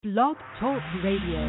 Blog Talk Radio.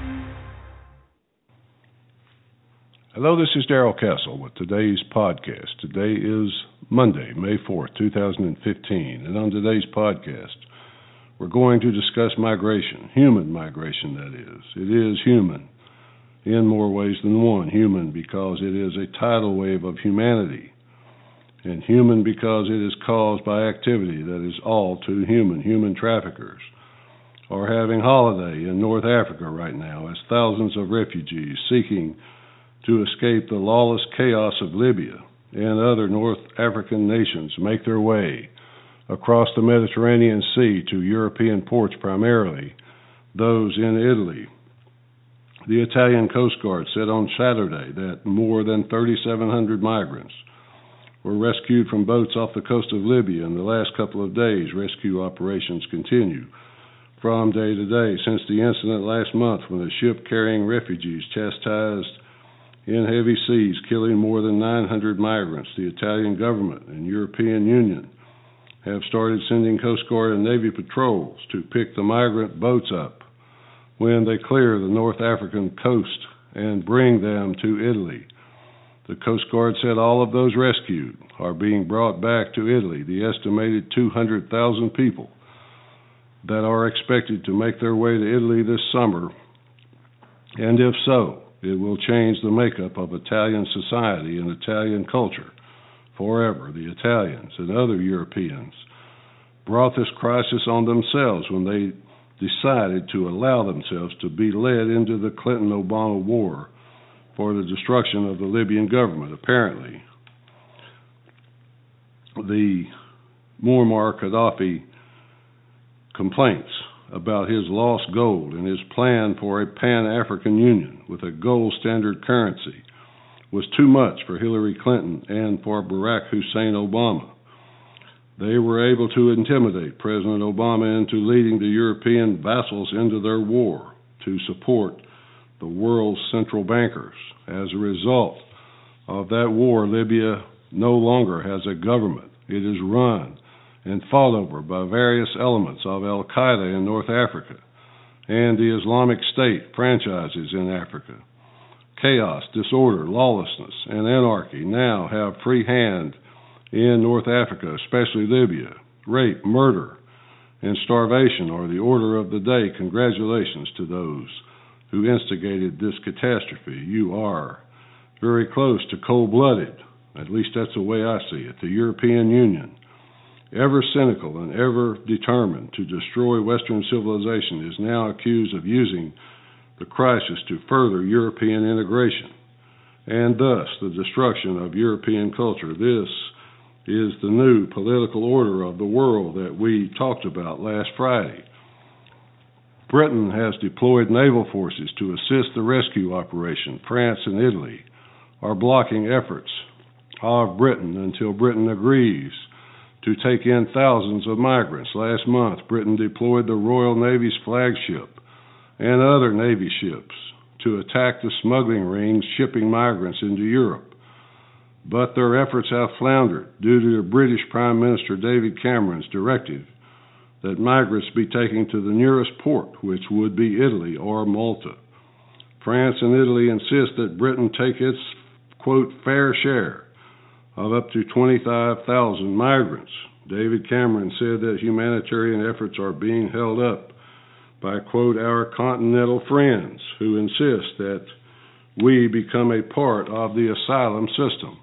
Hello, this is Darrell Castle with today's podcast. Today is Monday, May 4th, 2015, and on today's podcast, we're going to discuss migration, human migration, that is. It is human in more ways than one. Human because it is a tidal wave of humanity, and human because it is caused by activity that is all too human. Human traffickers are having holiday in North Africa right now as thousands of refugees seeking to escape the lawless chaos of Libya and other North African nations make their way across the Mediterranean Sea to European ports, primarily those in Italy. The Italian Coast Guard said on Saturday that more than 3,700 migrants were rescued from boats off the coast of Libya in the last couple of days. Rescue operations continue from day to day since the incident last month when a ship carrying refugees chastised in heavy seas, killing more than 900 migrants. The Italian government and European Union have started sending Coast Guard and Navy patrols to pick the migrant boats up when they clear the North African coast and bring them to Italy. The Coast Guard said all of those rescued are being brought back to Italy. The estimated 200,000 people that are expected to make their way to Italy this summer, and if so, it will change the makeup of Italian society and Italian culture forever. The Italians and other Europeans brought this crisis on themselves when they decided to allow themselves to be led into the Clinton-Obama war for the destruction of the Libyan government. Apparently, the Muammar Gaddafi complaints about his lost gold and his plan for a Pan-African Union with a gold standard currency was too much for Hillary Clinton and for Barack Hussein Obama. They were able to intimidate President Obama into leading the European vassals into their war to support the world's central bankers. As a result of that war, Libya no longer has a government. It is run and fought over by various elements of Al-Qaeda in North Africa and the Islamic State franchises in Africa. Chaos, disorder, lawlessness, and anarchy now have free hand in North Africa, especially Libya. Rape, murder, and starvation are the order of the day. Congratulations to those who instigated this catastrophe. You are very close to cold-blooded, at least that's the way I see it. The European Union, ever cynical and ever determined to destroy Western civilization, is now accused of using the crisis to further European integration and thus the destruction of European culture. This is the new political order of the world that we talked about last Friday. Britain has deployed naval forces to assist the rescue operation. France and Italy are blocking efforts of Britain until Britain agrees to take in thousands of migrants. Last month, Britain deployed the Royal Navy's flagship and other Navy ships to attack the smuggling rings shipping migrants into Europe. But their efforts have floundered due to the British Prime Minister David Cameron's directive that migrants be taken to the nearest port, which would be Italy or Malta. France and Italy insist that Britain take its, quote, fair share of up to 25,000 migrants. David Cameron said that humanitarian efforts are being held up by, quote, our continental friends who insist that we become a part of the asylum system.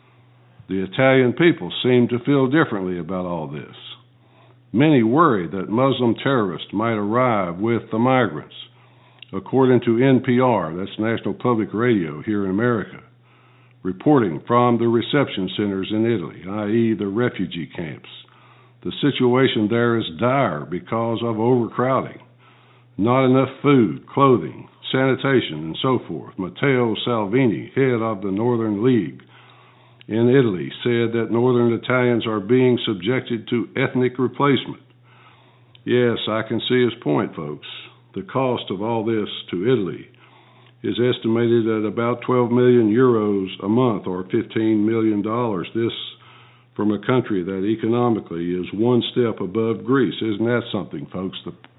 The Italian people seem to feel differently about all this. Many worry that Muslim terrorists might arrive with the migrants. According to NPR, that's National Public Radio here in America, reporting from the reception centers in Italy, i.e. the refugee camps, the situation there is dire because of overcrowding, not enough food, clothing, sanitation, and so forth. Matteo Salvini, head of the Northern League in Italy, said that northern Italians are being subjected to ethnic replacement. Yes, I can see his point, folks. The cost of all this to Italy is estimated at about 12 million euros a month, or $15 million. This from a country that economically is one step above Greece. Isn't that something, folks? The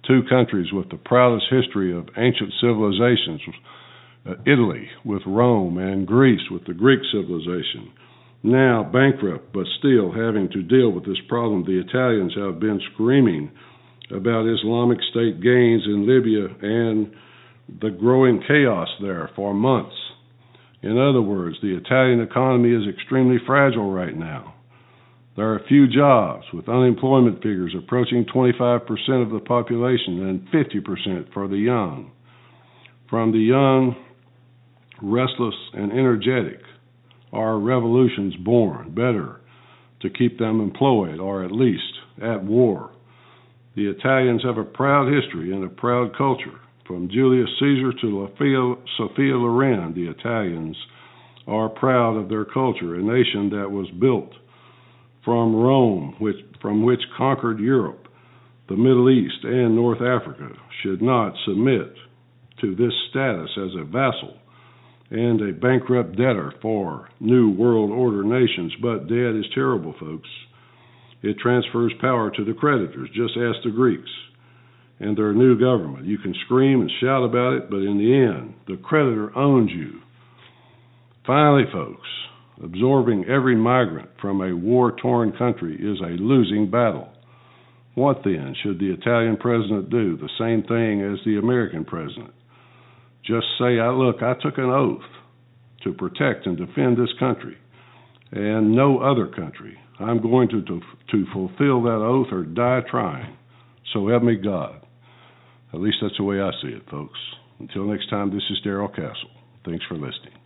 two countries with the proudest history of ancient civilizations, Italy with Rome and Greece with the Greek civilization. Now bankrupt, but still having to deal with this problem, the Italians have been screaming about Islamic State gains in Libya and the growing chaos there for months. In other words, the Italian economy is extremely fragile right now. There are few jobs, with unemployment figures approaching 25% of the population and 50% for the young. From the young, restless, and energetic are revolutions born, better to keep them employed or at least at war. The Italians have a proud history and a proud culture. From Julius Caesar to Sophia Loren, the Italians are proud of their culture, a nation that was built from Rome, from which conquered Europe, the Middle East, and North Africa, should not submit to this status as a vassal and a bankrupt debtor for New World Order nations. But debt is terrible, folks. It transfers power to the creditors, just ask the Greeks and their new government. You can scream and shout about it, but in the end, the creditor owns you. Finally, folks, absorbing every migrant from a war-torn country is a losing battle. What then should the Italian president do? The same thing as the American president. Just say, look, I took an oath to protect and defend this country and no other country. I'm going to fulfill that oath or die trying. So help me God. At least that's the way I see it, folks. Until next time, this is Darrell Castle. Thanks for listening.